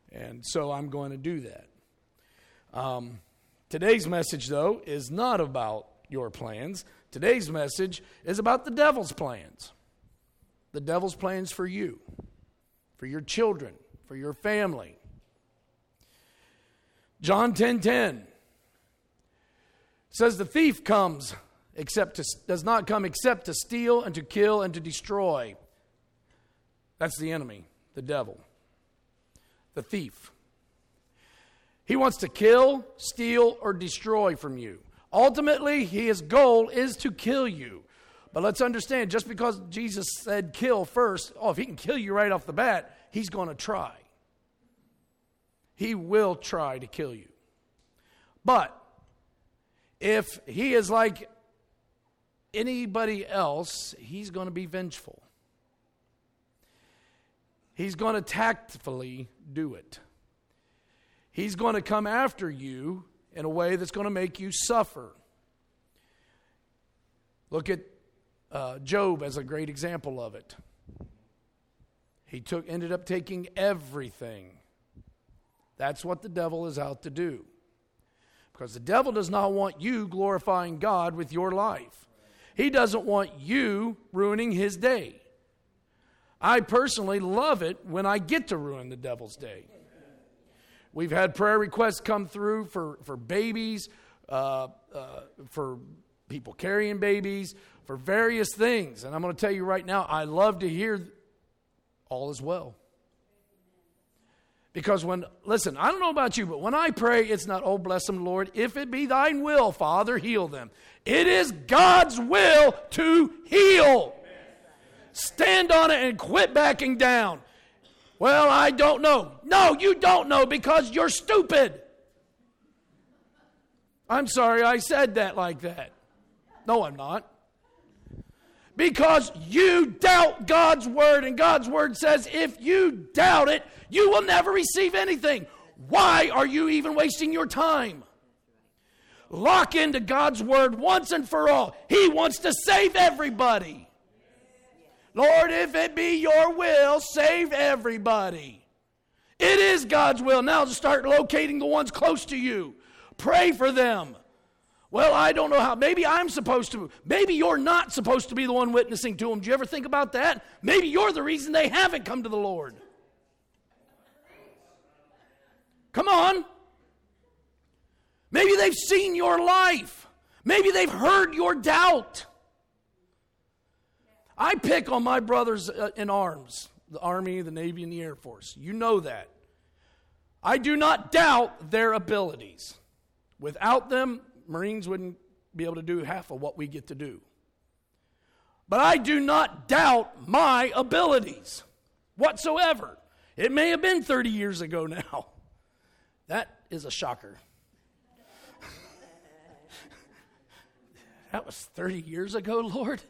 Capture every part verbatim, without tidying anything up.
And so I'm going to do that. Um, today's message, though, is not about your plans. Today's message is about the devil's plans. The devil's plans for you, for your children, for your family. John ten ten says the thief comes except to, does not come except to steal and to kill and to destroy. That's the enemy, the devil, the thief. He wants to kill, steal, or destroy from you. Ultimately, his goal is to kill you. But let's understand, just because Jesus said kill first, oh, if he can kill you right off the bat, he's going to try. He will try to kill you. But if he is like anybody else, he's going to be vengeful. He's going to tactfully do it. He's going to come after you in a way that's going to make you suffer. Look at uh, Job as a great example of it. He took, ended up taking everything. That's what the devil is out to do. Because the devil does not want you glorifying God with your life. He doesn't want you ruining his day. I personally love it when I get to ruin the devil's day. We've had prayer requests come through for, for babies, uh, uh, for people carrying babies, for various things. And I'm going to tell you right now, I love to hear all is well. Because when, listen, I don't know about you, but when I pray, it's not, oh, bless them, Lord. If it be thine will, Father, heal them. It is God's will to heal. Stand on it and quit backing down. Well, I don't know. No, you don't know because you're stupid. I'm sorry I said that like that. No, I'm not. Because you doubt God's word, and God's word says if you doubt it, you will never receive anything. Why are you even wasting your time? Lock into God's word once and for all. He wants to save everybody. Lord, if it be your will, save everybody. It is God's will. Now to start locating the ones close to you. Pray for them. Well, I don't know how. Maybe I'm supposed to. Maybe you're not supposed to be the one witnessing to them. Do you ever think about that? Maybe you're the reason they haven't come to the Lord. Come on. Maybe they've seen your life. Maybe they've heard your doubt. I pick on my brothers in arms, the Army, the Navy, and the Air Force. You know that. I do not doubt their abilities. Without them, Marines wouldn't be able to do half of what we get to do. But I do not doubt my abilities whatsoever. It may have been thirty years ago now. That is a shocker. That was thirty years ago, Lord.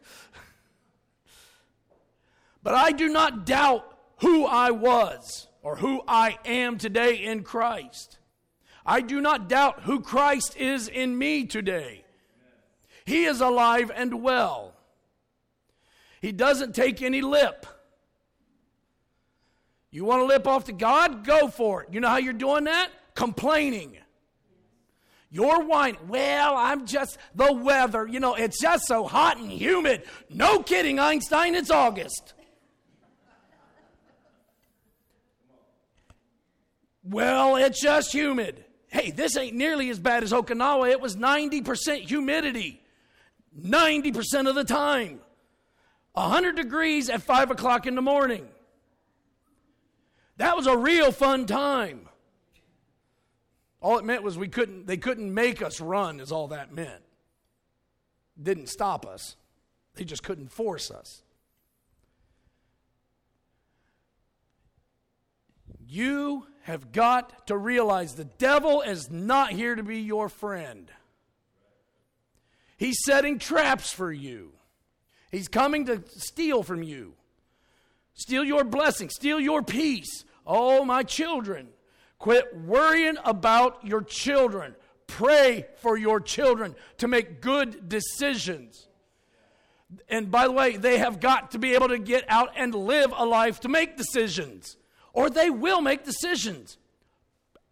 But I do not doubt who I was or who I am today in Christ. I do not doubt who Christ is in me today. He is alive and well. He doesn't take any lip. You want to lip off to God? Go for it. You know how you're doing that? Complaining. You're whining. Well, I'm just the weather. You know, it's just so hot and humid. No kidding, Einstein, it's August. Well, it's just humid. Hey, this ain't nearly as bad as Okinawa. It was ninety percent humidity. ninety percent of the time. one hundred degrees at five o'clock in the morning. That was a real fun time. All it meant was we couldn't, they couldn't make us run is all that meant. Didn't stop us. They just couldn't force us. You have got to realize the devil is not here to be your friend. He's setting traps for you. He's coming to steal from you. Steal your blessing. Steal your peace. Oh, my children. Quit worrying about your children. Pray for your children to make good decisions. And by the way, they have got to be able to get out and live a life to make decisions. Or they will make decisions.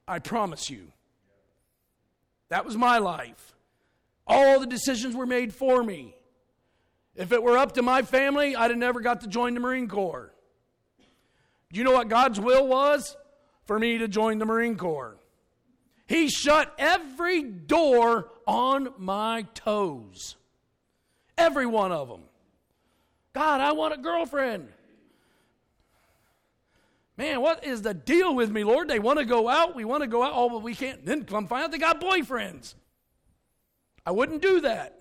I promise you. That was my life. All the decisions were made for me. If it were up to my family, I'd have never got to join the Marine Corps. Do you know what God's will was? For me to join the Marine Corps. He shut every door on my toes. Every one of them. God, I want a girlfriend. Man, what is the deal with me, Lord? They want to go out. We want to go out. Oh, but we can't. Then come find out they got boyfriends. I wouldn't do that.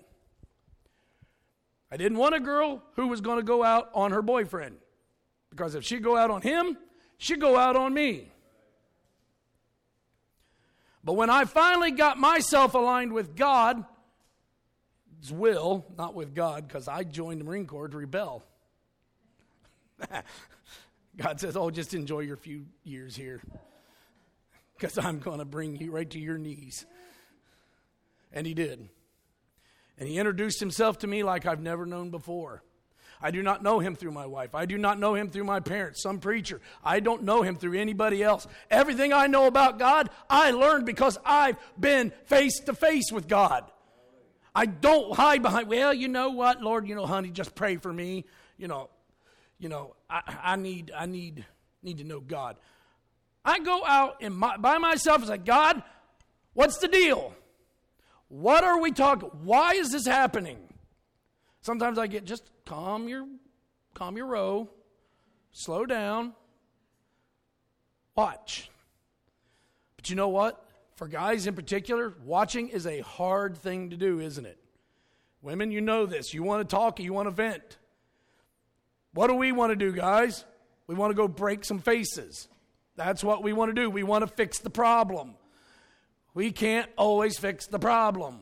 I didn't want a girl who was going to go out on her boyfriend. Because if she'd go out on him, she'd go out on me. But when I finally got myself aligned with God's will, not with God, because I joined the Marine Corps to rebel. God says, oh, just enjoy your few years here. Because I'm going to bring you right to your knees. And he did. And he introduced himself to me like I've never known before. I do not know him through my wife. I do not know him through my parents, some preacher. I don't know him through anybody else. Everything I know about God, I learned because I've been face to face with God. I don't hide behind, well, you know what, Lord, you know, honey, just pray for me. You know, you know, I, I need, I need, need to know God. I go out in my, by myself and say, God, what's the deal? What are we talking? Why is this happening? Sometimes I get just calm your, calm your row, slow down, watch. But you know what? For guys in particular, watching is a hard thing to do, isn't it? Women, you know this. You want to talk, you want to vent. What do we want to do, guys? We want to go break some faces. That's what we want to do. We want to fix the problem. We can't always fix the problem.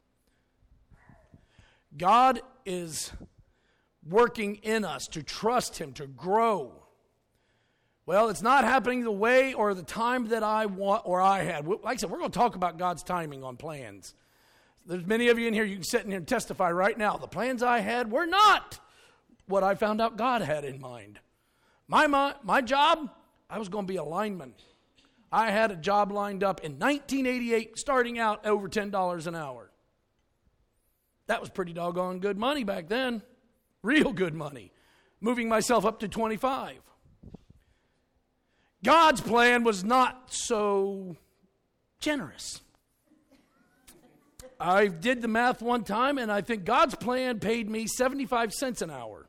God is working in us to trust him, to grow. Well, it's not happening the way or the time that I want or I had. Like I said, we're going to talk about God's timing on plans. There's many of you in here, you can sit in here and testify right now. The plans I had were not what I found out God had in mind. My, my, my job, I was going to be a lineman. I had a job lined up in nineteen eighty-eight, starting out over ten dollars an hour. That was pretty doggone good money back then. Real good money. Moving myself up to twenty-five. God's plan was not so generous. I did the math one time, and I think God's plan paid me seventy-five cents an hour.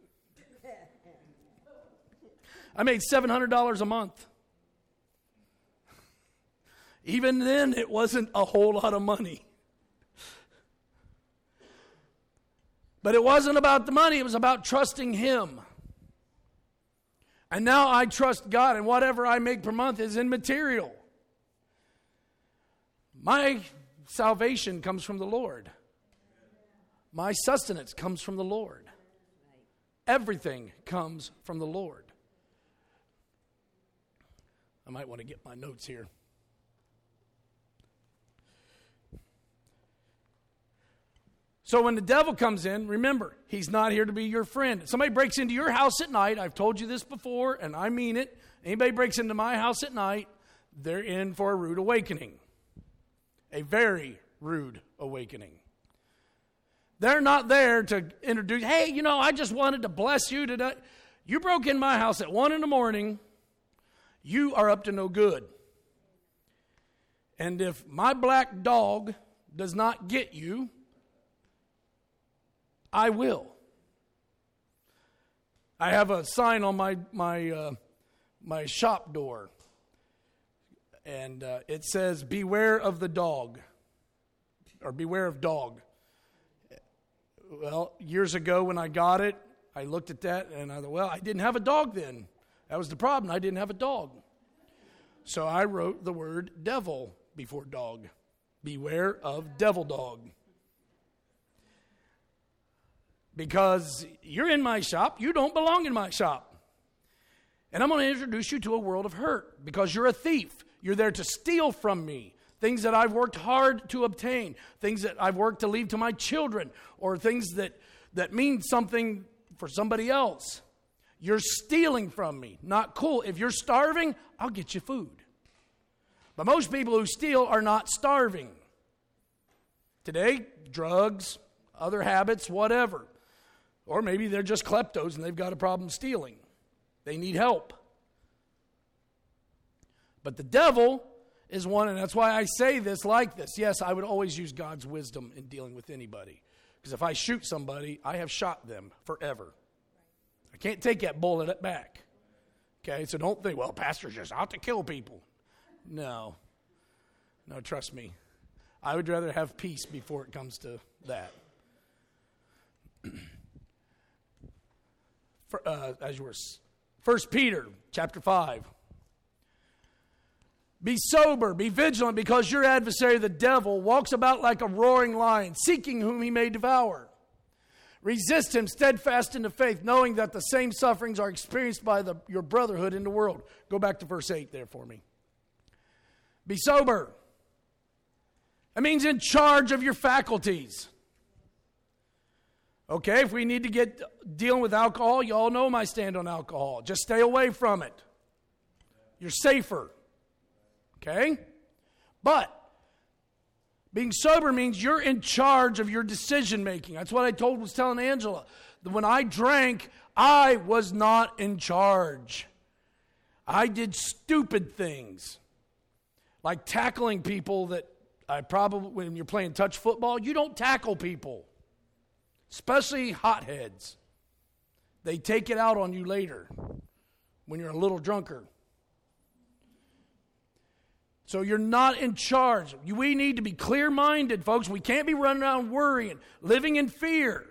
I made seven hundred dollars a month. Even then, it wasn't a whole lot of money. But it wasn't about the money. It was about trusting him. And now I trust God, and whatever I make per month is immaterial. My salvation comes from the Lord. My sustenance comes from the Lord. Everything comes from the Lord. I might want to get my notes here. So when the devil comes in, remember, he's not here to be your friend. If somebody breaks into your house at night, I've told you this before, and I mean it. Anybody breaks into my house at night, they're in for a rude awakening. A very rude awakening. They're not there to introduce, hey, you know, I just wanted to bless you today. You broke in my house at one in the morning. You are up to no good. And if my black dog does not get you, I will. I have a sign on my my uh, my shop door, and uh, it says, "Beware of the dog," or "Beware of dog." Well, years ago when I got it, I looked at that and I thought, well, I didn't have a dog then. That was the problem. I didn't have a dog. So I wrote the word devil before dog. Beware of devil dog. Because you're in my shop, you don't belong in my shop. And I'm going to introduce you to a world of hurt because you're a thief. You're there to steal from me. Things that I've worked hard to obtain. Things that I've worked to leave to my children. Or things that, that mean something for somebody else. You're stealing from me. Not cool. If you're starving, I'll get you food. But most people who steal are not starving. Today, drugs, other habits, whatever. Or maybe they're just kleptos and they've got a problem stealing. They need help. But the devil is one, and that's why I say this like this. Yes, I would always use God's wisdom in dealing with anybody. Because if I shoot somebody, I have shot them forever. I can't take that bullet back. Okay, so don't think, well, pastor's just out to kill people. No. No, trust me. I would rather have peace before it comes to that. For, uh, as yours. First Peter chapter five. Be sober, be vigilant, because your adversary, the devil, walks about like a roaring lion, seeking whom he may devour. Resist him, steadfast in the faith, knowing that the same sufferings are experienced by the, your brotherhood in the world. Go back to verse eight there for me. Be sober. That means in charge of your faculties. Okay, if we need to get dealing with alcohol, you all know my stand on alcohol. Just stay away from it. You're safer. Okay? But being sober means you're in charge of your decision making. That's what I told was telling Angela. When I drank, I was not in charge. I did stupid things. Like tackling people that I probably, when you're playing touch football, you don't tackle people. Especially hotheads. They take it out on you later when you're a little drunker. So you're not in charge. We need to be clear-minded, folks. We can't be running around worrying, living in fear.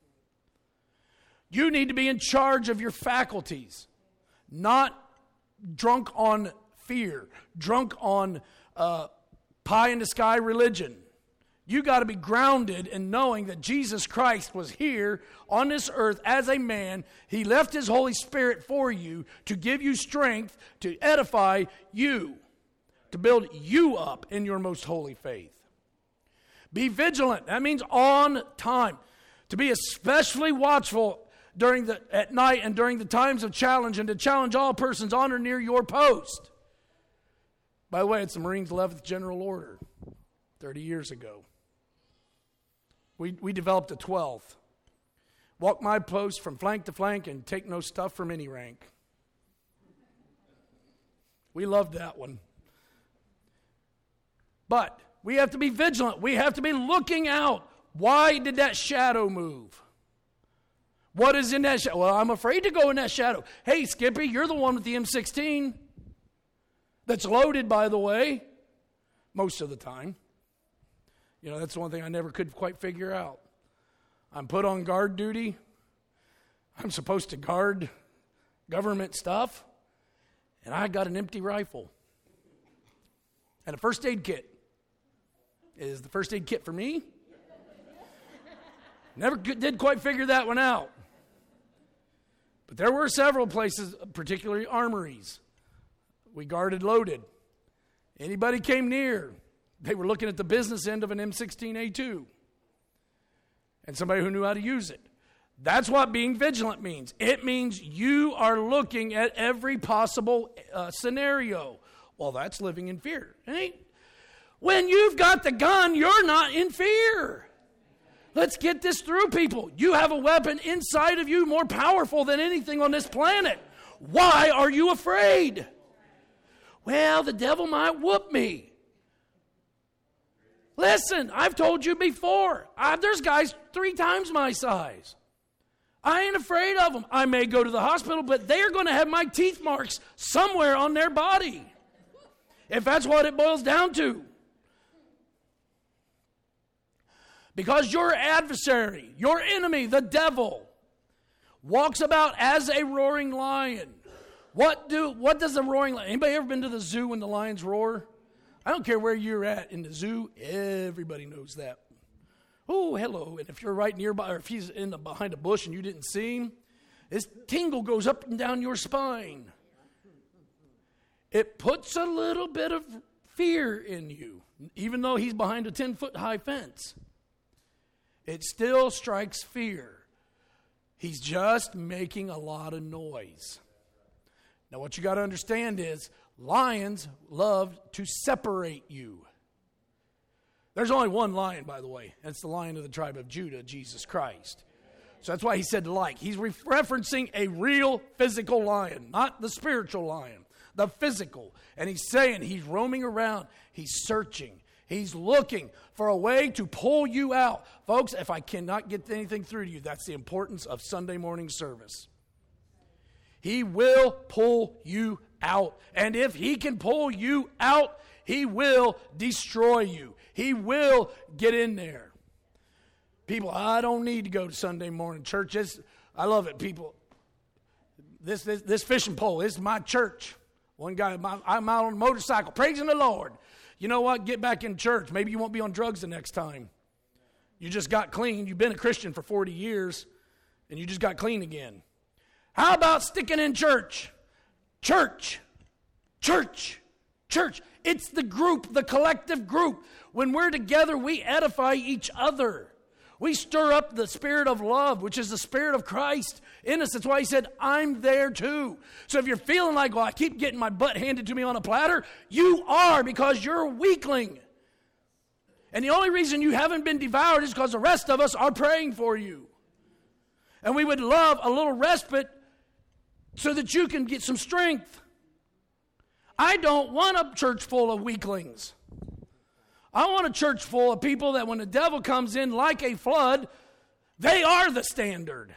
You need to be in charge of your faculties, not drunk on fear, drunk on uh, pie-in-the-sky religion. You got to be grounded in knowing that Jesus Christ was here on this earth as a man. He left his Holy Spirit for you to give you strength, to edify you, to build you up in your most holy faith. Be vigilant. That means on time. To be especially watchful during the at night and during the times of challenge, and to challenge all persons on or near your post. By the way, it's the Marines' eleventh General Order, thirty years ago. We we developed a twelfth. Walk my post from flank to flank and take no stuff from any rank. We loved that one. But we have to be vigilant. We have to be looking out. Why did that shadow move? What is in that shadow? Well, I'm afraid to go in that shadow. Hey, Skippy, you're the one with the M sixteen. That's loaded, by the way, most of the time. You know, that's one thing I never could quite figure out. I'm put on guard duty. I'm supposed to guard government stuff. And I got an empty rifle. And a first aid kit. Is the first aid kit for me? Never did quite figure that one out. But there were several places, particularly armories. We guarded loaded. Anybody came near, they were looking at the business end of an M sixteen A two. And somebody who knew how to use it. That's what being vigilant means. It means you are looking at every possible uh, scenario. Well, that's living in fear. Right? When you've got the gun, you're not in fear. Let's get this through, people. You have a weapon inside of you more powerful than anything on this planet. Why are you afraid? Well, the devil might whoop me. Listen, I've told you before. I, there's guys three times my size. I ain't afraid of them. I may go to the hospital, but they're going to have my teeth marks somewhere on their body. If that's what it boils down to. Because your adversary, your enemy, the devil, walks about as a roaring lion. What do what does a roaring lion? Anybody ever been to the zoo when the lions roar? I don't care where you're at in the zoo, everybody knows that. Oh, hello. And if you're right nearby, or if he's in the, behind a bush and you didn't see him, this tingle goes up and down your spine. It puts a little bit of fear in you, even though he's behind a ten-foot high fence. It still strikes fear. He's just making a lot of noise. Now, what you got to understand is Lions love to separate you. There's only one lion, by the way. That's the Lion of the tribe of Judah, Jesus Christ. So that's why he said like. He's re- referencing a real physical lion, not the spiritual lion, the physical. And he's saying he's roaming around. He's searching. He's looking for a way to pull you out. Folks, if I cannot get anything through to you, that's the importance of Sunday morning service. He will pull you out. And if he can pull you out, he will destroy you. He will get in there. People, I don't need to go to Sunday morning church. It's, I love it, people. This, this this fishing pole is my church. One guy, my, I'm out on a motorcycle, praising the Lord. You know what? Get back in church. Maybe you won't be on drugs the next time. You just got clean. You've been a Christian for forty years, and you just got clean again. How about sticking in church? Church. Church. Church. It's the group, the collective group. When we're together, we edify each other. We stir up the spirit of love, which is the spirit of Christ in us. That's why he said, I'm there too. So if you're feeling like, well, I keep getting my butt handed to me on a platter, you are, because you're a weakling. And the only reason you haven't been devoured is because the rest of us are praying for you. And we would love a little respite so that you can get some strength. I don't want a church full of weaklings. I want a church full of people that when the devil comes in like a flood, they are the standard.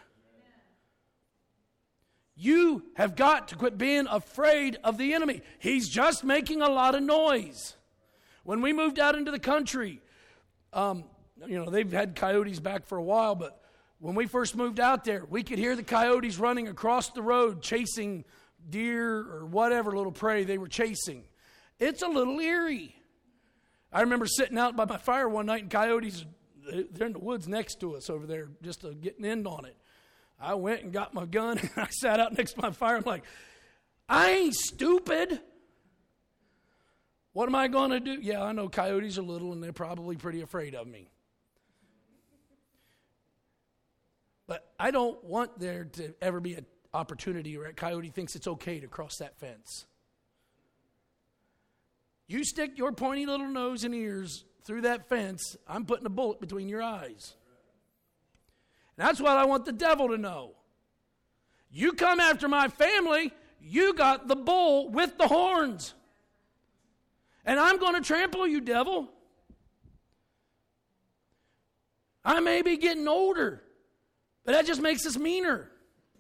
You have got to quit being afraid of the enemy. He's just making a lot of noise. When we moved out into the country, um, you know, they've had coyotes back for a while, but when we first moved out there, we could hear the coyotes running across the road, chasing deer or whatever little prey they were chasing. It's a little eerie. I remember sitting out by my fire one night, and coyotes, they're in the woods next to us over there, just uh, getting in on it. I went and got my gun, and I sat out next to my fire. I'm like, I ain't stupid. What am I going to do? Yeah, I know coyotes are little, and they're probably pretty afraid of me. But I don't want there to ever be an opportunity where a coyote thinks it's okay to cross that fence. You stick your pointy little nose and ears through that fence, I'm putting a bullet between your eyes. And that's what I want the devil to know. You come after my family, you got the bull with the horns. And I'm going to trample you, devil. I may be getting older, but that just makes us meaner.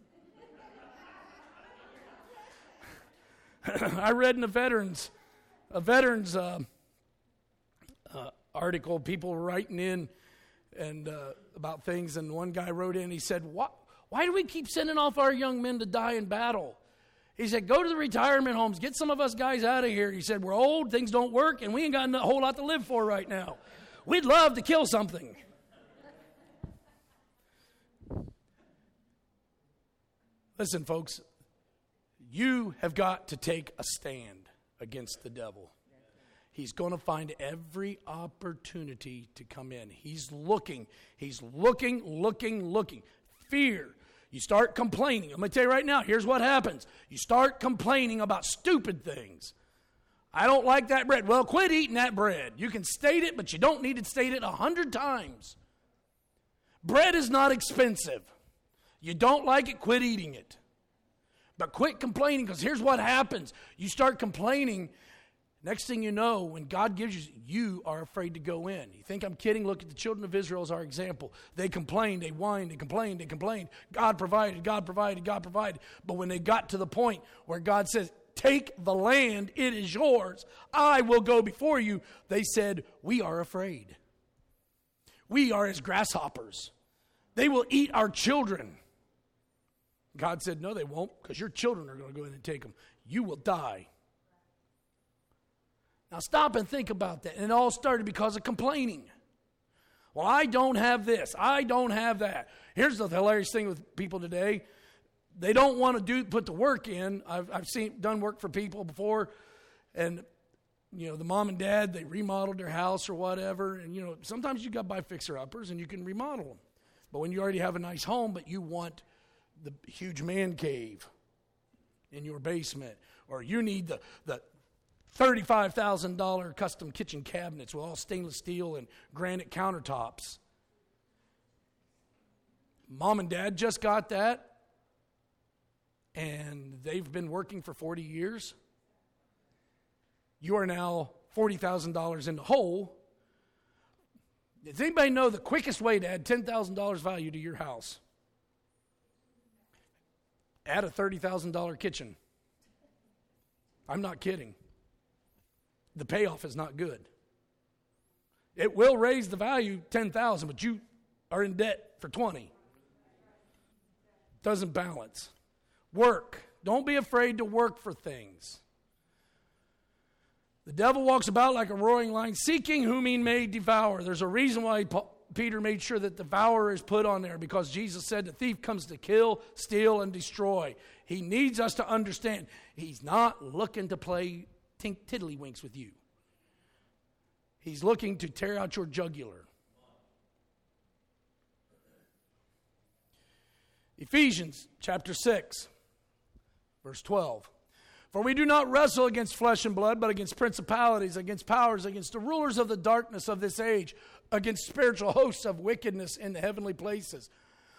I read in the veterans, a veterans uh, uh, article, people were writing in and uh, about things, and one guy wrote in, he said, why, why do we keep sending off our young men to die in battle? He said, go to the retirement homes, get some of us guys out of here. He said, we're old, things don't work, and we ain't got a whole lot to live for right now. We'd love to kill something. Listen, folks, you have got to take a stand against the devil. He's going to find every opportunity to come in. He's looking, he's looking, looking, looking. Fear. You start complaining. I'm going to tell you right now, here's what happens. You start complaining about stupid things. I don't like that bread. Well, quit eating that bread. You can state it, but you don't need to state it a hundred times. Bread is not expensive. You don't like it, quit eating it. But quit complaining, because here's what happens. You start complaining. Next thing you know, when God gives you, you are afraid to go in. You think I'm kidding? Look at the children of Israel as our example. They complained, they whined, they complained, they complained. God provided, God provided, God provided. But when they got to the point where God says, take the land, it is yours, I will go before you, they said, we are afraid. We are as grasshoppers. They will eat our children. God said, no, they won't, because your children are going to go in and take them. You will die. Now stop and think about that. And it all started because of complaining. Well, I don't have this. I don't have that. Here's the hilarious thing with people today. They don't want to do put the work in. I've, I've seen done work for people before, and you know the mom and dad, they remodeled their house or whatever. And you know sometimes you got to buy fixer-uppers and you can remodel them. But when you already have a nice home, but you want the huge man cave, in your basement, or you need the, the thirty-five thousand dollars custom kitchen cabinets with all stainless steel and granite countertops. Mom and dad just got that, and they've been working for forty years. You are now forty thousand dollars in the hole. Does anybody know the quickest way to add ten thousand dollars value to your house? Add a thirty thousand dollars kitchen. I'm not kidding. The payoff is not good. It will raise the value ten thousand dollars, but you are in debt for twenty. Doesn't balance. Work. Don't be afraid to work for things. The devil walks about like a roaring lion, seeking whom he may devour. There's a reason why Peter made sure that devourer is put on there, because Jesus said the thief comes to kill, steal, and destroy. He needs us to understand he's not looking to play tink tiddlywinks with you. He's looking to tear out your jugular. Ephesians chapter six, verse twelve. For we do not wrestle against flesh and blood, but against principalities, against powers, against the rulers of the darkness of this age, against spiritual hosts of wickedness in the heavenly places.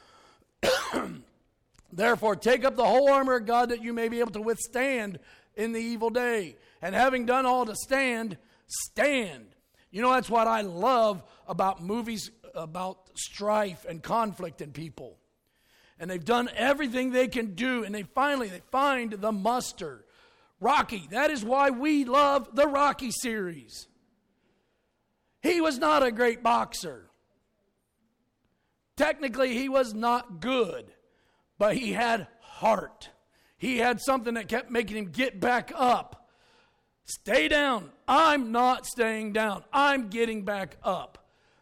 Therefore, take up the whole armor of God, that you may be able to withstand in the evil day. And having done all to stand, stand. You know, that's what I love about movies about strife and conflict in people. And they've done everything they can do, and they finally they find the muster. Rocky, that is why we love the Rocky series. He was not a great boxer. Technically, he was not good, but he had heart. He had something that kept making him get back up. Stay down. I'm not staying down. I'm getting back up.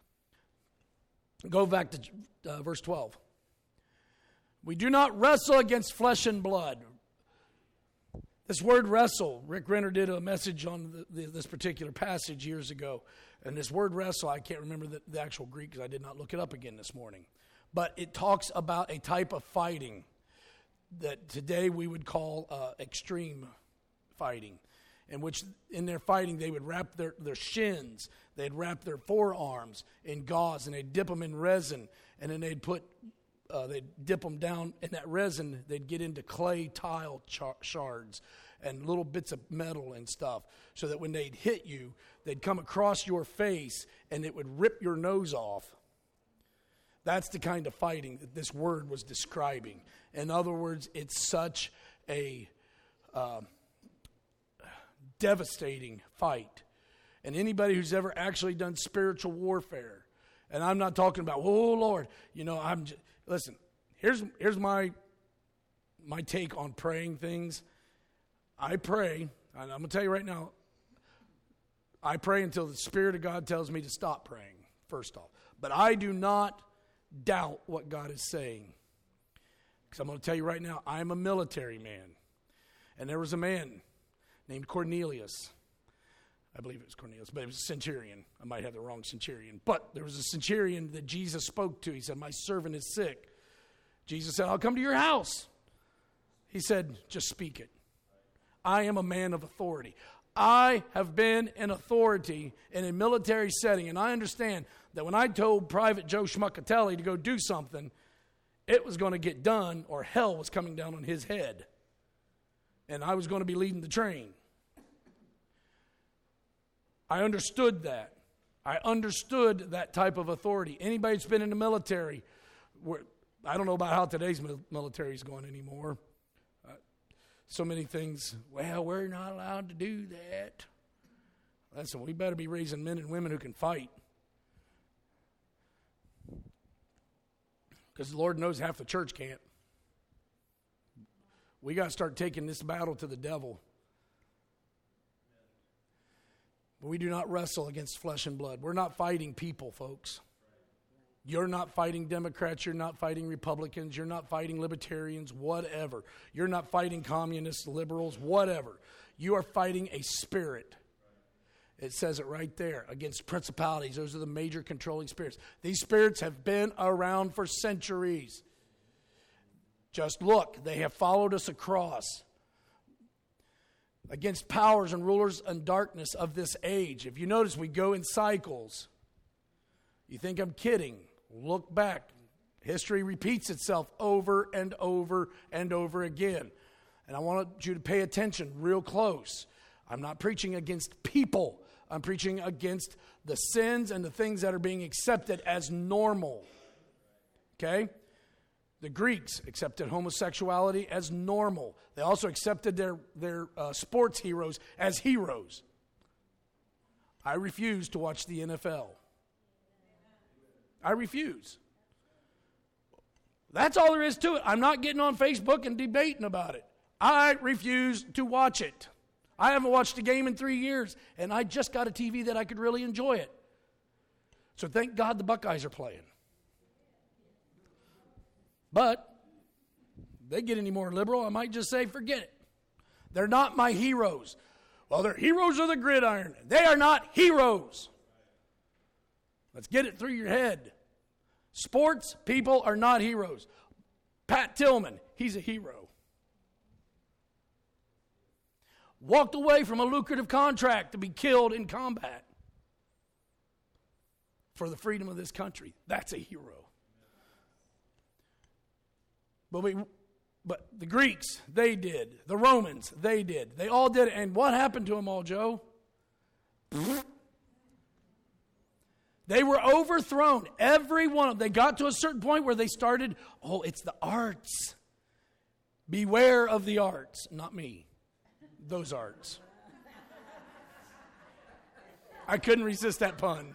Go back to uh, verse twelve. We do not wrestle against flesh and blood. This word wrestle, Rick Renner did a message on the, the, this particular passage years ago. And this word wrestle, I can't remember the, the actual Greek because I did not look it up again this morning. But it talks about a type of fighting that today we would call uh, extreme fighting, in which in their fighting they would wrap their, their shins, they'd wrap their forearms in gauze, and they'd dip them in resin, and then they'd put Uh, they'd dip them down in that resin. They'd get into clay tile char- shards and little bits of metal and stuff, so that when they'd hit you, they'd come across your face and it would rip your nose off. That's the kind of fighting that this word was describing. In other words, it's such a uh, devastating fight. And anybody who's ever actually done spiritual warfare, and I'm not talking about, oh Lord, you know, I'm just, listen, here's here's my my take on praying things. I pray, and I'm going to tell you right now, I pray until the Spirit of God tells me to stop praying, first off. But I do not doubt what God is saying. Because I'm going to tell you right now, I'm a military man. And there was a man named Cornelius. I believe it was Cornelius, but it was a centurion. I might have the wrong centurion. But there was a centurion that Jesus spoke to. He said, my servant is sick. Jesus said, I'll come to your house. He said, just speak it. I am a man of authority. I have been in authority in a military setting, and I understand that when I told Private Joe Schmuckatelli to go do something, it was going to get done, or hell was coming down on his head. And I was going to be leading the train. I understood that. I understood that type of authority. Anybody that's been in the military, I don't know about how today's military is going anymore. Uh, so many things, well, we're not allowed to do that. Listen, we better be raising men and women who can fight. Because the Lord knows half the church can't. We got to start taking this battle to the devil. But we do not wrestle against flesh and blood. We're not fighting people, folks. You're not fighting Democrats. You're not fighting Republicans. You're not fighting libertarians, whatever. You're not fighting communists, liberals, whatever. You are fighting a spirit. It says it right there, against principalities. Those are the major controlling spirits. These spirits have been around for centuries. Just look, they have followed us across. against powers and rulers and darkness of this age. If you notice, we go in cycles. You think I'm kidding? Look back. History repeats itself over and over and over again. And I want you to pay attention real close. I'm not preaching against people. I'm preaching against the sins and the things that are being accepted as normal. Okay? The Greeks accepted homosexuality as normal. They also accepted their, their uh, sports heroes as heroes. I refuse to watch the N F L. I refuse. That's all there is to it. I'm not getting on Facebook and debating about it. I refuse to watch it. I haven't watched a game in three years, and I just got a T V that I could really enjoy it. So thank God the Buckeyes are playing. But they get any more liberal, I might just say, forget it. They're not my heroes. Well, they're heroes of the gridiron. They are not heroes. Let's get it through your head. Sports people are not heroes. Pat Tillman, he's a hero. Walked away from a lucrative contract to be killed in combat for the freedom of this country. That's a hero. But we, but the Greeks, they did. The Romans, they did. They all did it. And what happened to them all, Joe? They were overthrown. Every one of them. They got to a certain point where they started, oh, it's the arts. Beware of the arts. Not me. Those arts. I couldn't resist that pun.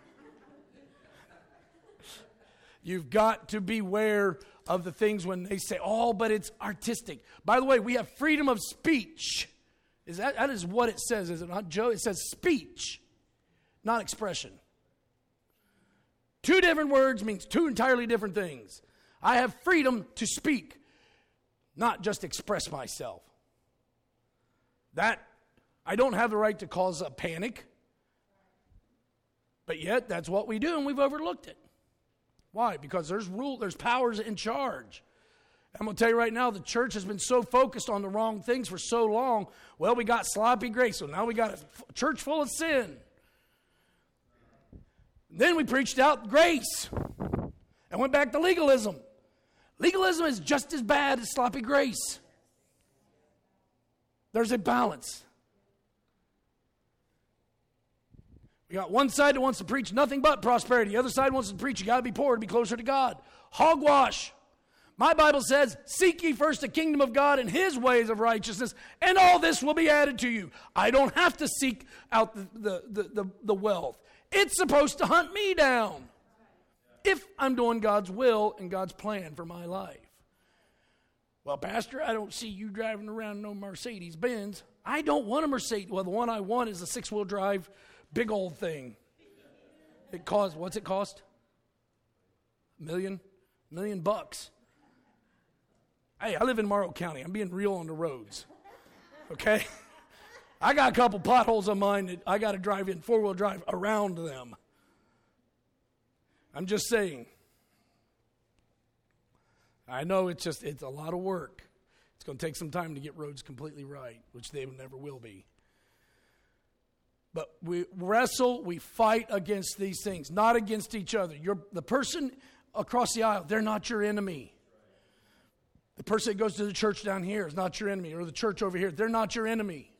You've got to beware of the things when they say, oh, but it's artistic. By the way, we have freedom of speech. Is that, that is what it says, is it not, Joe? It says speech, not expression. Two different words means two entirely different things. I have freedom to speak, not just express myself. That, I don't have the right to cause a panic, but yet that's what we do, and we've overlooked it. Why? Because there's rule, there's powers in charge. I'm going to tell you right now, the church has been so focused on the wrong things for so long. Well, we got sloppy grace, so now we got a church full of sin. Then we preached out grace and went back to legalism. Legalism is just as bad as sloppy grace. There's a balance. We got one side that wants to preach nothing but prosperity. The other side wants to preach you got to be poor to be closer to God. Hogwash. My Bible says, seek ye first the kingdom of God and his ways of righteousness, and all this will be added to you. I don't have to seek out the, the, the, the, the wealth. It's supposed to hunt me down if I'm doing God's will and God's plan for my life. Well, Pastor, I don't see you driving around no Mercedes-Benz. I don't want a Mercedes. Well, the one I want is a six-wheel drive big old thing. It costs, what's it cost? A million? A million bucks. Hey, I live in Morrow County. I'm being real on the roads. Okay? I got a couple potholes on mine that I got to drive in four-wheel drive around them. I'm just saying. I know it's just, it's a lot of work. It's going to take some time to get roads completely right, which they never will be. But we wrestle, we fight against these things, not against each other. You're, the person across the aisle, they're not your enemy. The person that goes to the church down here is not your enemy, or the church over here, they're not your enemy.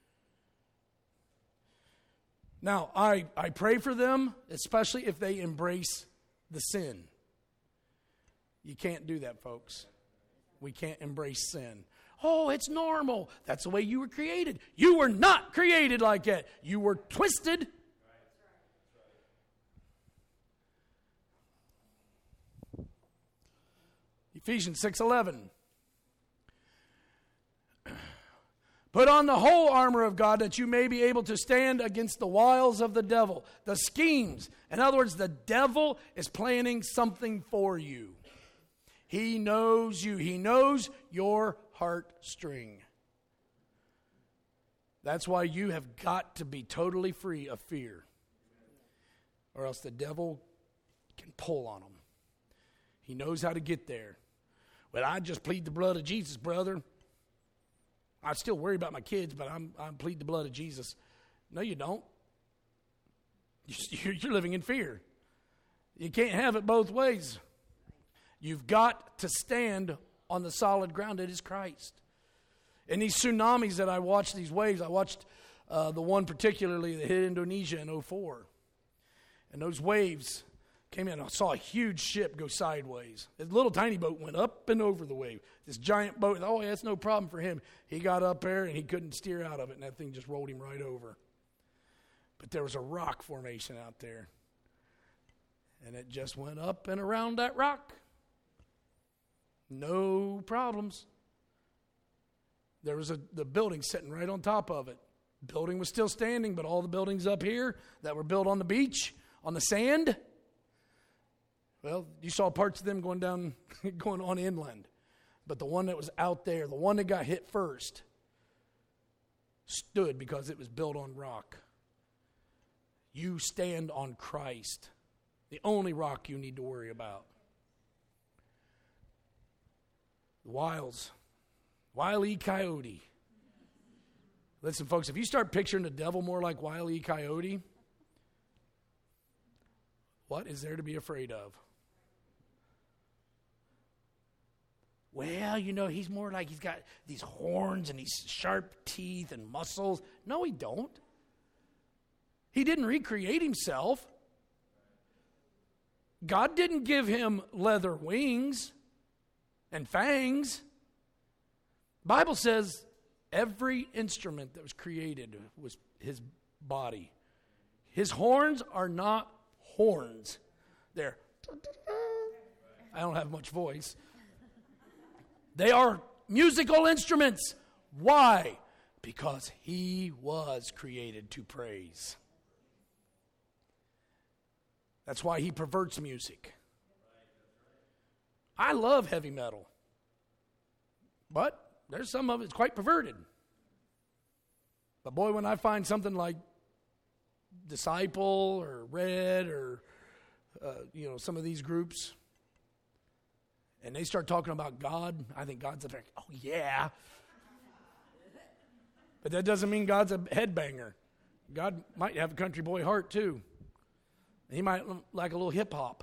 Now, I, I pray for them, especially if they embrace the sin. You can't do that, folks. We can't embrace sin. Oh, it's normal. That's the way you were created. You were not created like that. You were twisted. Ephesians six eleven. Put on the whole armor of God that you may be able to stand against the wiles of the devil, the schemes. In other words, the devil is planning something for you. He knows you. He knows your heartstring. That's why you have got to be totally free of fear, or else the devil can pull on them. He knows how to get there. Well, I just plead the blood of Jesus, brother. I still worry about my kids, but I'm I'm plead the blood of Jesus. No, you don't. You're living in fear. You can't have it both ways. You've got to stand on the solid ground that is Christ. And these tsunamis that I watched, these waves, I watched uh, the one particularly that hit Indonesia in oh four. And those waves came in. I saw a huge ship go sideways. This little tiny boat went up and over the wave. This giant boat, oh, yeah, that's no problem for him. He got up there and he couldn't steer out of it, and that thing just rolled him right over. But there was a rock formation out there. And it just went up and around that rock. No problems. There was a the building sitting right on top of it. The building was still standing, but all the buildings up here that were built on the beach, on the sand, well, you saw parts of them going down, going on inland. But the one that was out there, the one that got hit first, stood because it was built on rock. You stand on Christ, the only rock you need to worry about. The wiles, Wile E. Coyote. Listen, folks, if you start picturing the devil more like Wile E. Coyote, what is there to be afraid of? Well, you know, he's more like he's got these horns and these sharp teeth and muscles. No, he don't. He didn't recreate himself. God didn't give him leather wings and fangs. The Bible says every instrument that was created was his body. His horns are not horns. They're, I don't have much voice. They are musical instruments. Why? Because he was created to praise. That's why he perverts music. I love heavy metal. But there's some of it's quite perverted. But boy, when I find something like Disciple or Red or, uh, you know, some of these groups, and they start talking about God, I think God's a, oh yeah. But that doesn't mean God's a headbanger. God might have a country boy heart too. He might like a little hip hop.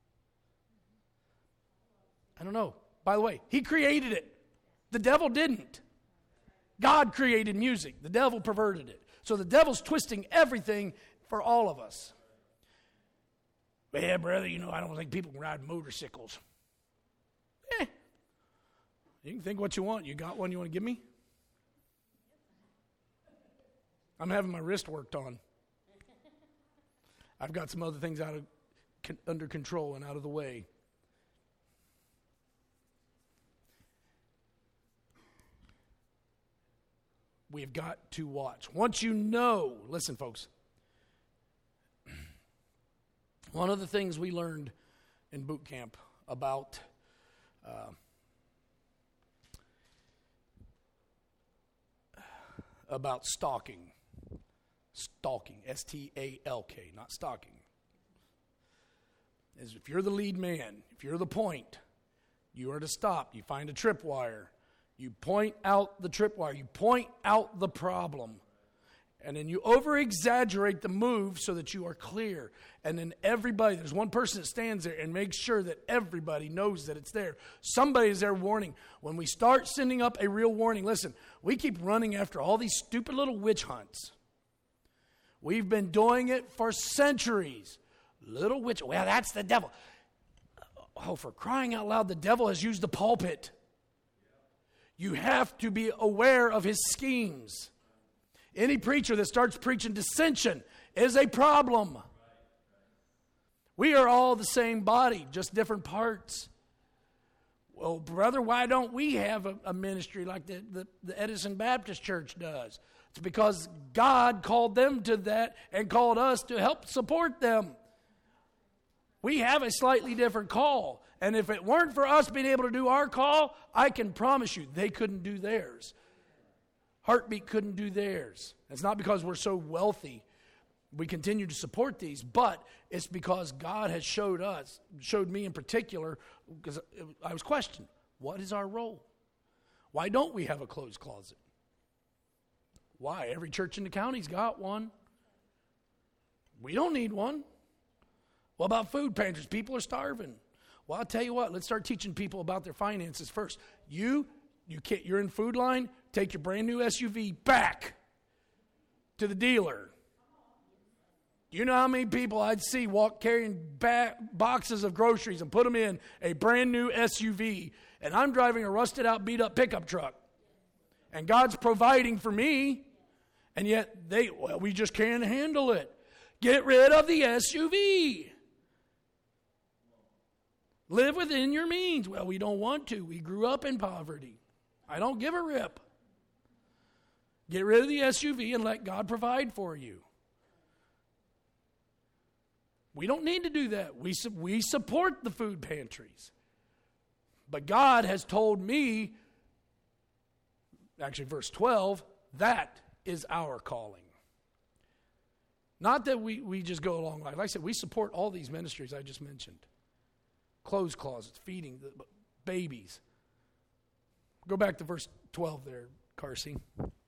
I don't know. By the way, he created it. The devil didn't. God created music. The devil perverted it. So the devil's twisting everything for all of us. But yeah, brother, you know, I don't think people can ride motorcycles. Eh. You can think what you want. You got one you want to give me? I'm having my wrist worked on. I've got some other things out of under control and out of the way. We've got to watch. Once you know, listen, folks. One of the things we learned in boot camp about uh, about stalking, stalking, S T A L K, not stalking, is if you're the lead man, if you're the point, you are to stop. You find a tripwire. You point out the tripwire. You point out the problem. And then you over-exaggerate the move so that you are clear. And then everybody, there's one person that stands there and makes sure that everybody knows that it's there. Somebody is there warning. When we start sending up a real warning, listen, we keep running after all these stupid little witch hunts. We've been doing it for centuries. Little witch, well, that's the devil. Oh, for crying out loud, the devil has used the pulpit. You have to be aware of his schemes. Any preacher that starts preaching dissension is a problem. We are all the same body, just different parts. Well, brother, why don't we have a, a ministry like the, the, the Edison Baptist Church does? It's because God called them to that and called us to help support them. We have a slightly different call. And if it weren't for us being able to do our call, I can promise you they couldn't do theirs. Heartbeat couldn't do theirs. It's not because we're so wealthy. We continue to support these, but it's because God has showed us, showed me in particular, because I was questioned, what is our role? Why don't we have a closed closet? Why? Every church in the county's got one. We don't need one. What about food pantries? People are starving. Well, I'll tell you what, let's start teaching people about their finances first. You, you can't, you're in food line, take your brand new S U V back to the dealer. You know how many people I'd see walk carrying back boxes of groceries and put them in a brand new S U V, and I'm driving a rusted out, beat up pickup truck. And God's providing for me, and yet they, well, we just can't handle it. Get rid of the S U V. Live within your means. Well, we don't want to. We grew up in poverty. I don't give a rip. Get rid of the S U V and let God provide for you. We don't need to do that. We, su- we support the food pantries. But God has told me, actually verse twelve, that is our calling. Not that we, we just go along life. Like I said, we support all these ministries I just mentioned. Clothes closets, feeding the babies. Go back to verse twelve there, Carsey.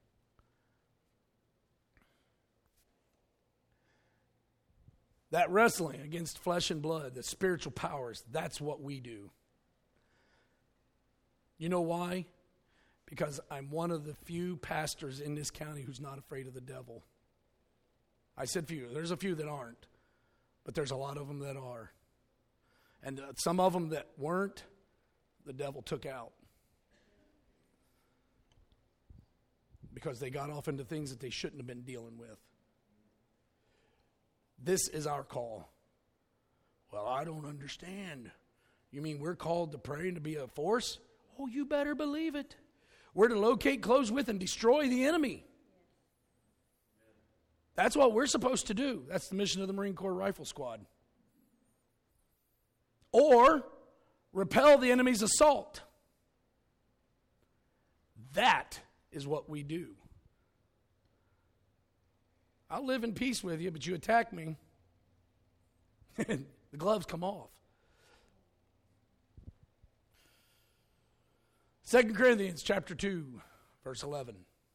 That wrestling against flesh and blood, the spiritual powers, that's what we do. You know why? Because I'm one of the few pastors in this county who's not afraid of the devil. I said few. There's a few that aren't, but there's a lot of them that are. And uh, some of them that weren't, the devil took out. Because they got off into things that they shouldn't have been dealing with. This is our call. Well, I don't understand. You mean we're called to pray and to be a force? Oh, you better believe it. We're to locate, close with, and destroy the enemy. That's what we're supposed to do. That's the mission of the Marine Corps Rifle Squad. Or repel the enemy's assault. That is what we do. I'll live in peace with you, but you attack me, and the gloves come off. Second Corinthians chapter two, verse eleven.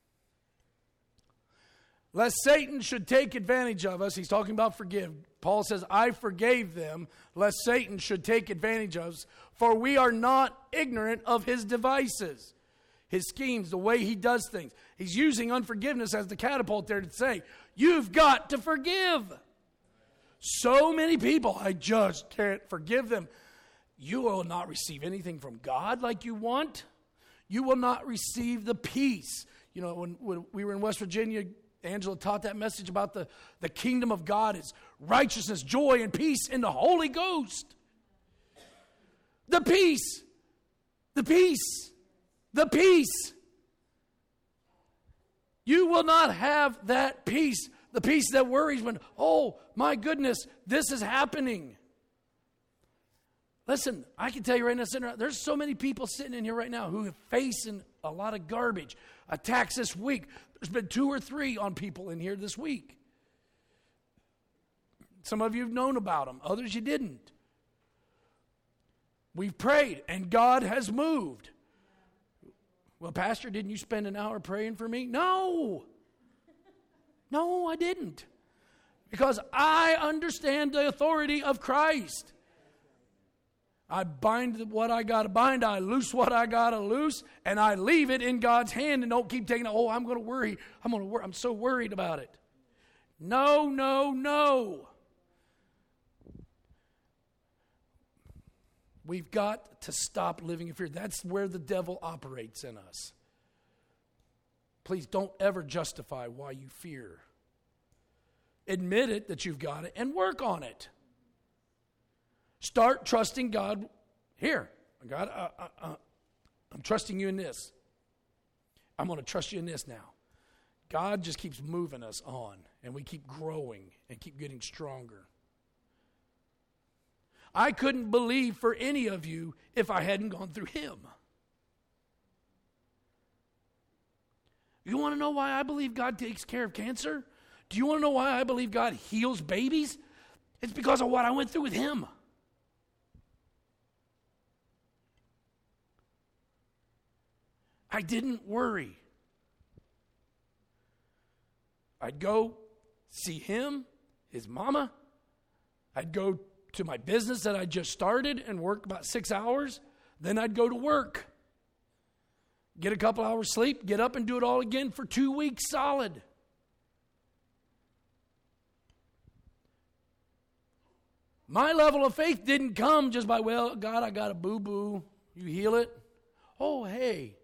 Lest Satan should take advantage of us. He's talking about forgive. Paul says, I forgave them, lest Satan should take advantage of us, for we are not ignorant of his devices, his schemes, the way he does things. He's using unforgiveness as the catapult there to say, you've got to forgive. So many people, I just can't forgive them. You will not receive anything from God like you want. You will not receive the peace. You know, when, when we were in West Virginia, Angela taught that message about the, the kingdom of God is righteousness, joy, and peace in the Holy Ghost. The peace. The peace. The peace. You will not have that peace. The peace that worries when, oh, my goodness, this is happening. Listen, I can tell you right now, sitting around, there's so many people sitting in here right now who are facing a lot of garbage, attacks this week. There's been two or three on people in here this week. Some of you have known about them. Others you didn't. We've prayed, and God has moved. Well, Pastor, didn't you spend an hour praying for me? No. No, I didn't. Because I understand the authority of Christ. I bind what I got to bind, I loose what I got to loose, and I leave it in God's hand and don't keep taking it, oh, I'm going to worry. I'm going to worry. I'm so worried about it. No, no, no. We've got to stop living in fear. That's where the devil operates in us. Please don't ever justify why you fear. Admit it that you've got it and work on it. Start trusting God. Here, God, uh, uh, uh, I'm trusting you in this. I'm going to trust you in this now. God just keeps moving us on, and we keep growing and keep getting stronger. I couldn't believe for any of you if I hadn't gone through him. You want to know why I believe God takes care of cancer? Do you want to know why I believe God heals babies? It's because of what I went through with him. I didn't worry. I'd go see him, his mama. I'd go to my business that I just started and work about six hours. Then I'd go to work. Get a couple hours sleep, get up and do it all again for two weeks solid. My level of faith didn't come just by, well, God, I got a boo-boo. You heal it? Oh, hey.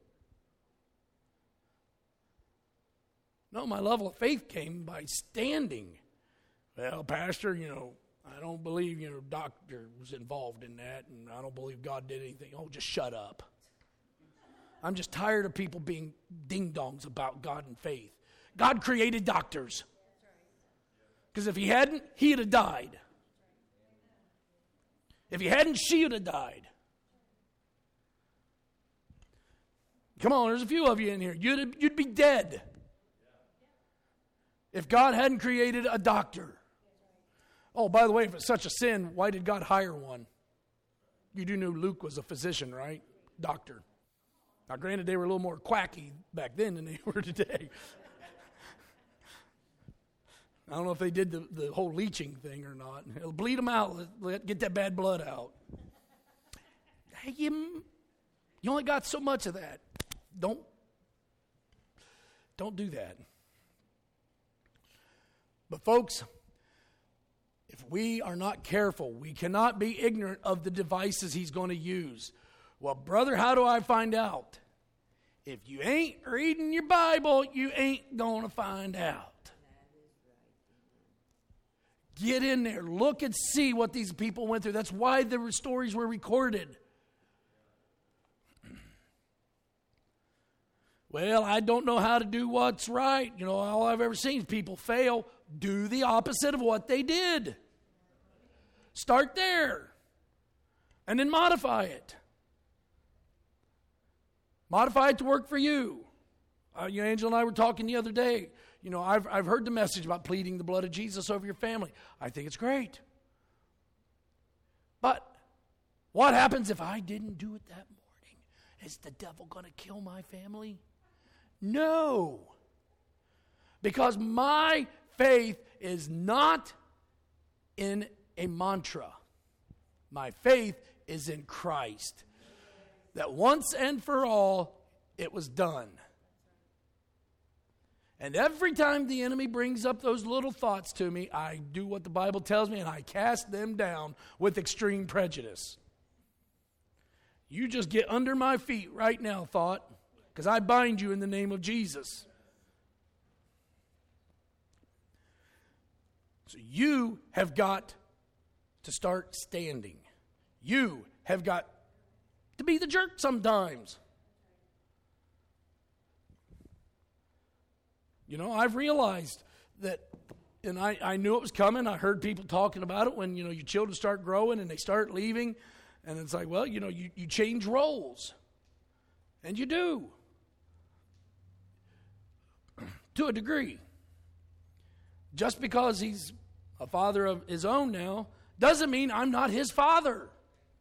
No, my level of faith came by standing. Well, Pastor, you know, I don't believe, you know, doctor was involved in that, and I don't believe God did anything. Oh, just shut up. I'm just tired of people being ding-dongs about God and faith. God created doctors. Because if he hadn't, he'd have died. If he hadn't, she would have died. Come on, there's a few of you in here. You'd, you'd be dead if God hadn't created a doctor. Oh, by the way, if it's such a sin, why did God hire one? You do know Luke was a physician, right? Doctor. Now, granted, they were a little more quacky back then than they were today. I don't know if they did the, the whole leeching thing or not. It'll bleed them out. Let, let, get that bad blood out. Hey, you, you only got so much of that. Don't, don't do that. But folks, if we are not careful, we cannot be ignorant of the devices he's going to use. Well, brother, how do I find out? If you ain't reading your Bible, you ain't going to find out. Get in there. Look and see what these people went through. That's why the stories were recorded. Well, I don't know how to do what's right. You know, all I've ever seen is people fail. Do the opposite of what they did. Start there. And then modify it. Modify it to work for you. Uh, you know, Angela and I were talking the other day. You know, I've I've heard the message about pleading the blood of Jesus over your family. I think it's great. But what happens if I didn't do it that morning? Is the devil going to kill my family? No. Because my faith is not in a mantra. My faith is in Christ. That once and for all, it was done. And every time the enemy brings up those little thoughts to me, I do what the Bible tells me, and I cast them down with extreme prejudice. You just get under my feet right now, thought, because I bind you in the name of Jesus. So you have got to start standing. You have got to be the jerk sometimes. You know, I've realized that, and I, I knew it was coming. I heard people talking about it when, you know, your children start growing and they start leaving. And it's like, well, you know, you, you change roles. And you do. To a degree. Just because he's a father of his own now doesn't mean I'm not his father.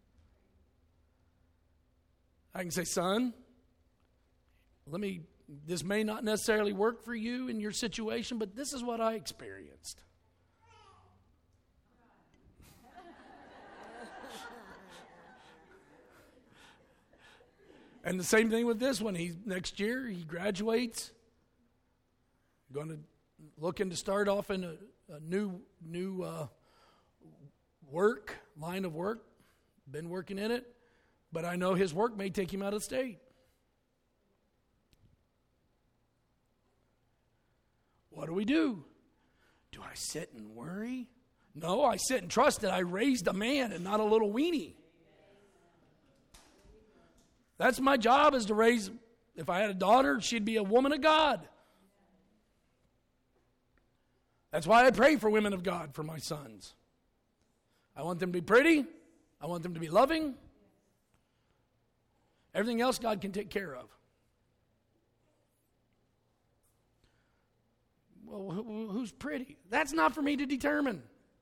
I can say, son, let me... This may not necessarily work for you in your situation, but this is what I experienced. And the same thing with this one. He next year he graduates. Going to looking to start off in a, a new new uh, work line of work. Been working in it, but I know his work may take him out of the state. What do we do? Do I sit and worry? No, I sit and trust that I raised a man and not a little weenie. That's my job, is to raise, if I had a daughter, she'd be a woman of God. That's why I pray for women of God for my sons. I want them to be pretty. I want them to be loving. Everything else God can take care of. Well, who, who's pretty? That's not for me to determine.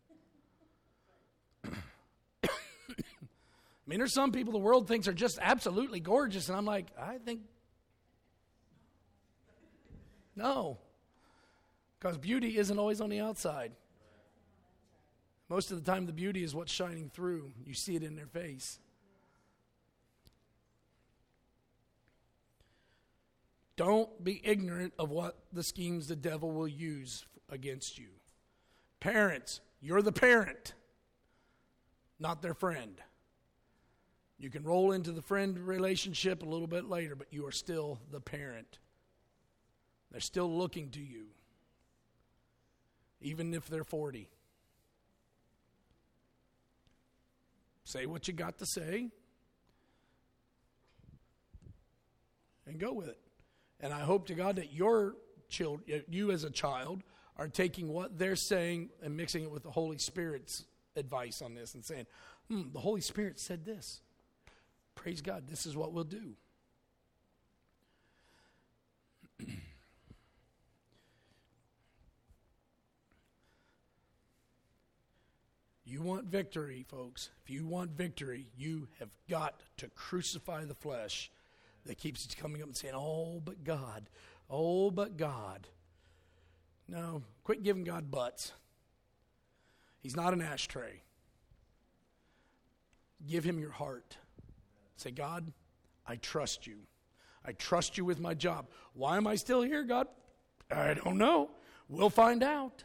I mean, there's some people the world thinks are just absolutely gorgeous, and I'm like, I think, no. Because beauty isn't always on the outside. Most of the time, the beauty is what's shining through. You see it in their face. Don't be ignorant of what the schemes the devil will use against you. Parents, you're the parent, not their friend. You can roll into the friend relationship a little bit later, but you are still the parent. They're still looking to you, even if they're forty. Say what you got to say and go with it. And I hope to God that your child, you as a child, are taking what they're saying and mixing it with the Holy Spirit's advice on this and saying, hmm, the Holy Spirit said this. Praise God, this is what we'll do. You want victory, folks. If you want victory, you have got to crucify the flesh that keeps coming up and saying, oh, but God. Oh, but God. No, quit giving God butts. He's not an ashtray. Give him your heart. Say, God, I trust you. I trust you with my job. Why am I still here, God? I don't know. We'll find out.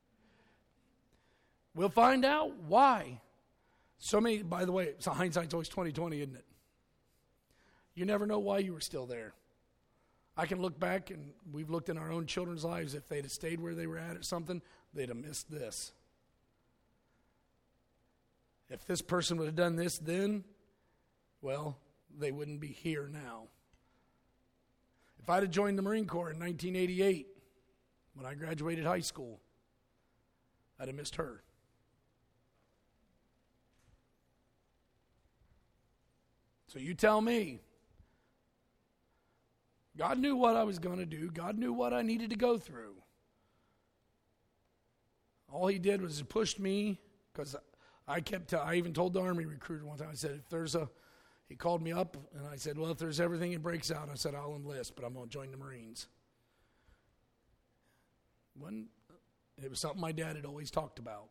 We'll find out why. So many, by the way, so hindsight's always twenty twenty, isn't it? You never know why you were still there. I can look back, and we've looked in our own children's lives. If they'd have stayed where they were at or something, they'd have missed this. If this person would have done this then, well, they wouldn't be here now. If I'd have joined the Marine Corps in nineteen eighty-eight, when I graduated high school, I'd have missed her. So you tell me. God knew what I was going to do. God knew what I needed to go through. All he did was push me, because I kept, I even told the Army recruiter one time, I said, if there's a, he called me up, and I said, well, if there's everything that breaks out, I said, I'll enlist, but I'm going to join the Marines. When, it was something my dad had always talked about.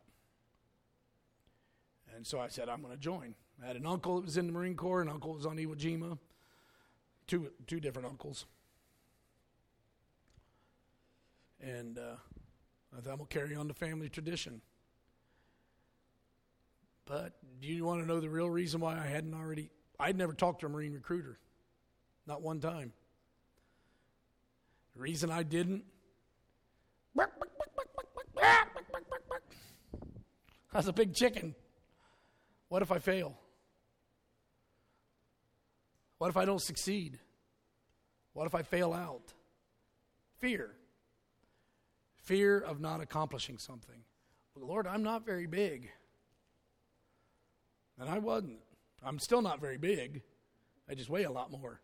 And so I said, I'm going to join. I had an uncle that was in the Marine Corps, an uncle that was on Iwo Jima. Two, two different uncles. And uh, I thought, I'm going to carry on the family tradition. But do you want to know the real reason why I hadn't already? I'd never talked to a Marine recruiter. Not one time. The reason I didn't? I was a big chicken. What if I fail? What if I don't succeed? What if I fail out? Fear. Fear of not accomplishing something. Well, Lord, I'm not very big. And I wasn't. I'm still not very big. I just weigh a lot more.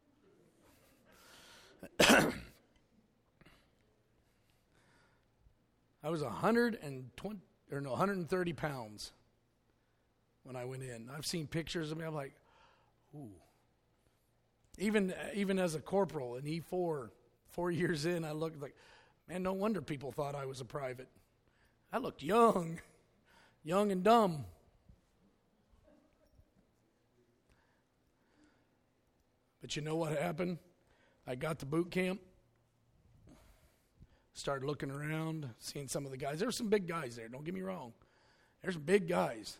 I was one hundred twenty or no, one hundred thirty pounds when I went in. I've seen pictures of me. I'm like, ooh. Even even as a corporal in E four, four years in, I looked like, man, no wonder people thought I was a private. I looked young, young and dumb. But you know what happened? I got to boot camp, started looking around, seeing some of the guys. There were some big guys there, don't get me wrong. There's some big guys.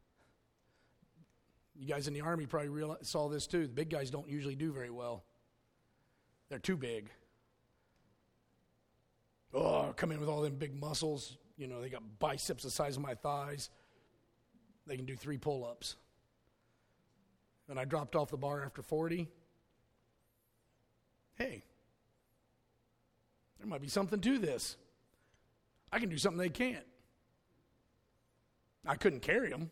You guys in the Army probably realize, saw this too. The big guys don't usually do very well. They're too big. Oh, come in with all them big muscles. You know, they got biceps the size of my thighs. They can do three pull-ups. And I dropped off the bar after forty. Hey, there might be something to this. I can do something they can't. I couldn't carry them.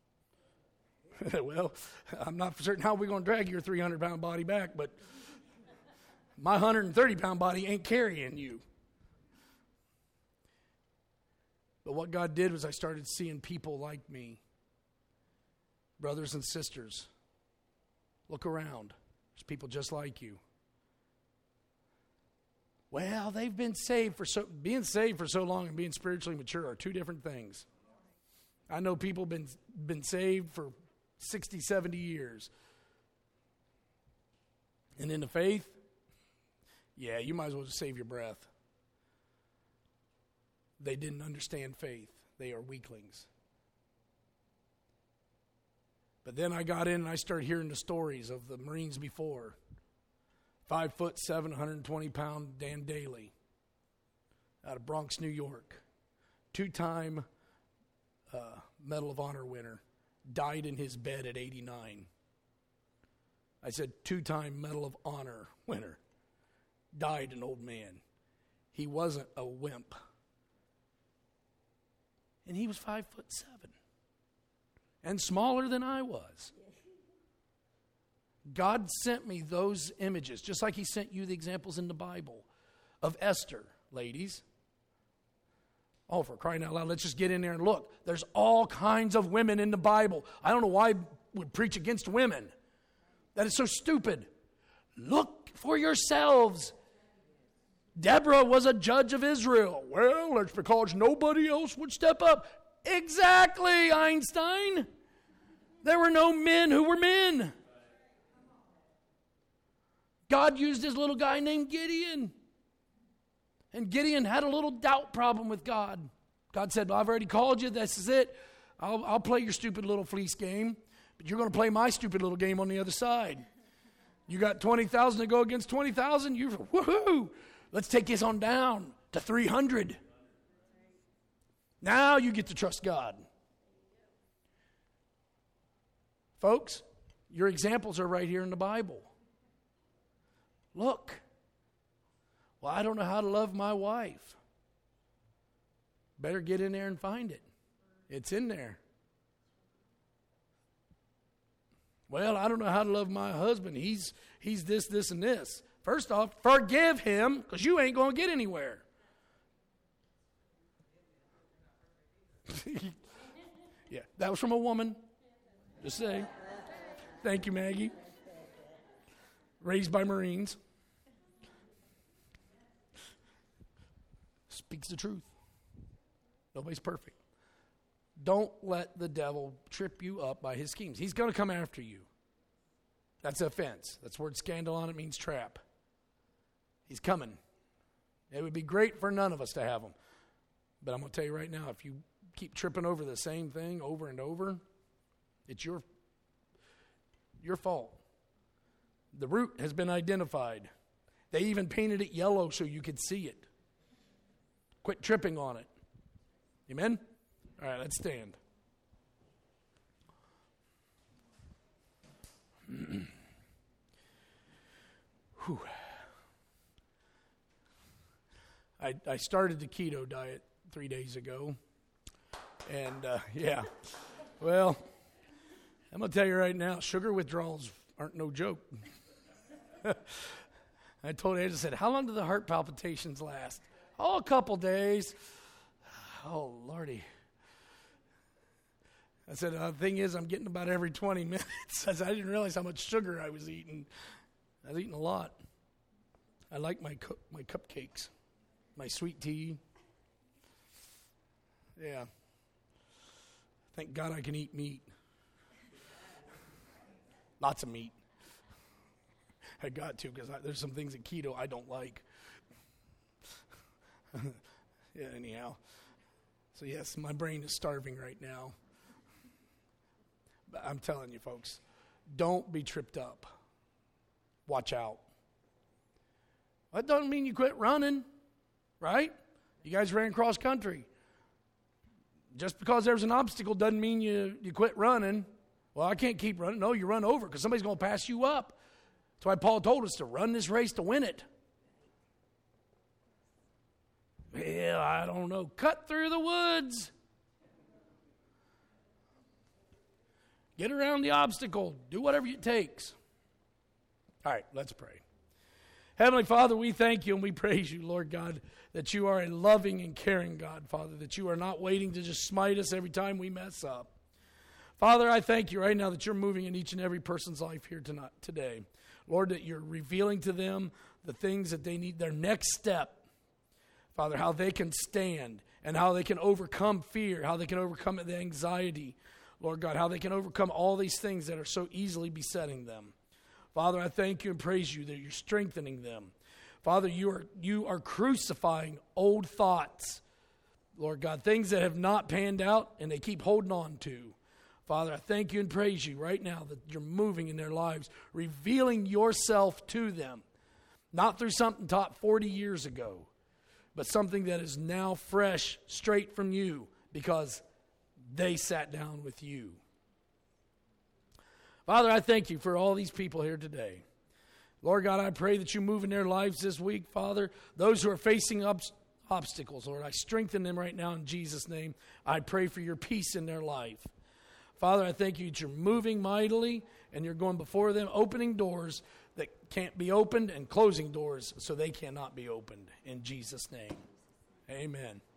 Well, I'm not certain how we're going to drag your three hundred pound body back, but my one hundred thirty pound body ain't carrying you. But what God did was I started seeing people like me, brothers and sisters. Look around. There's people just like you. Well, they've been saved for so, being saved for so long and being spiritually mature are two different things. I know people been been saved for sixty, seventy years. And in the faith, yeah, you might as well just save your breath. They didn't understand faith. They are weaklings. But then I got in and I started hearing the stories of the Marines before. Five foot seven, one hundred twenty pound Dan Daly out of Bronx, New York. Two-time uh, Medal of Honor winner. Died in his bed at eighty-nine. I said two-time Medal of Honor winner. Died an old man. He wasn't a wimp. And he was five foot seven. And smaller than I was. God sent me those images, just like he sent you the examples in the Bible of Esther, ladies. Oh, for crying out loud, let's just get in there and look. There's all kinds of women in the Bible. I don't know why we preach against women. That is so stupid. Look for yourselves. Deborah was a judge of Israel. Well, it's because nobody else would step up. Exactly, Einstein. There were no men who were men. God used this little guy named Gideon. And Gideon had a little doubt problem with God. God said, well, I've already called you. This is it. I'll, I'll play your stupid little fleece game. But you're going to play my stupid little game on the other side. You got twenty thousand to go against twenty thousand. You're, woohoo. Let's take this on down to three hundred. Now you get to trust God. Folks, your examples are right here in the Bible. Look. Well, I don't know how to love my wife. Better get in there and find it. It's in there. Well, I don't know how to love my husband. He's he's this, this, and this. First off, forgive him, because you ain't going to get anywhere. Yeah, that was from a woman. Just saying. Thank you, Maggie. Raised by Marines. Speaks the truth. Nobody's perfect. Don't let the devil trip you up by his schemes. He's going to come after you. That's offense. That's the word scandalon. It means trap. He's coming. It would be great for none of us to have him. But I'm going to tell you right now, if you keep tripping over the same thing over and over, it's your, your fault. The root has been identified. They even painted it yellow so you could see it. Quit tripping on it. Amen? All right, let's stand. Whew. I, I started the keto diet three days ago. And, uh, yeah, well, I'm going to tell you right now, sugar withdrawals aren't no joke. I told Ed, I said, how long do the heart palpitations last? Oh, a couple days. Oh, Lordy. I said, uh, the thing is, I'm getting about every twenty minutes. I said, I didn't realize how much sugar I was eating. I was eating a lot. I like my cu- my cupcakes, my sweet tea. Yeah. Thank God I can eat meat. Lots of meat. I got to, because there's some things at keto I don't like. Yeah, anyhow. So yes, my brain is starving right now. But I'm telling you, folks, don't be tripped up. Watch out. That doesn't mean you quit running, right? You guys ran cross country. Just because there's an obstacle doesn't mean you, you quit running. Well, I can't keep running. No, you run over because somebody's going to pass you up. That's why Paul told us to run this race to win it. Well, I don't know. Cut through the woods. Get around the obstacle. Do whatever it takes. All right, let's pray. Heavenly Father, we thank you and we praise you, Lord God, that you are a loving and caring God, Father, that you are not waiting to just smite us every time we mess up. Father, I thank you right now that you're moving in each and every person's life here tonight, today. Lord, that you're revealing to them the things that they need, their next step. Father, how they can stand and how they can overcome fear, how they can overcome the anxiety, Lord God, how they can overcome all these things that are so easily besetting them. Father, I thank you and praise you that you're strengthening them. Father, you are you are crucifying old thoughts, Lord God, things that have not panned out and they keep holding on to. Father, I thank you and praise you right now that you're moving in their lives, revealing yourself to them, not through something taught forty years ago, but something that is now fresh, straight from you, because they sat down with you. Father, I thank you for all these people here today. Lord God, I pray that you move in their lives this week, Father. Those who are facing ob- obstacles, Lord, I strengthen them right now in Jesus' name. I pray for your peace in their life. Father, I thank you that you're moving mightily and you're going before them, opening doors that can't be opened and closing doors so they cannot be opened. In Jesus' name, amen.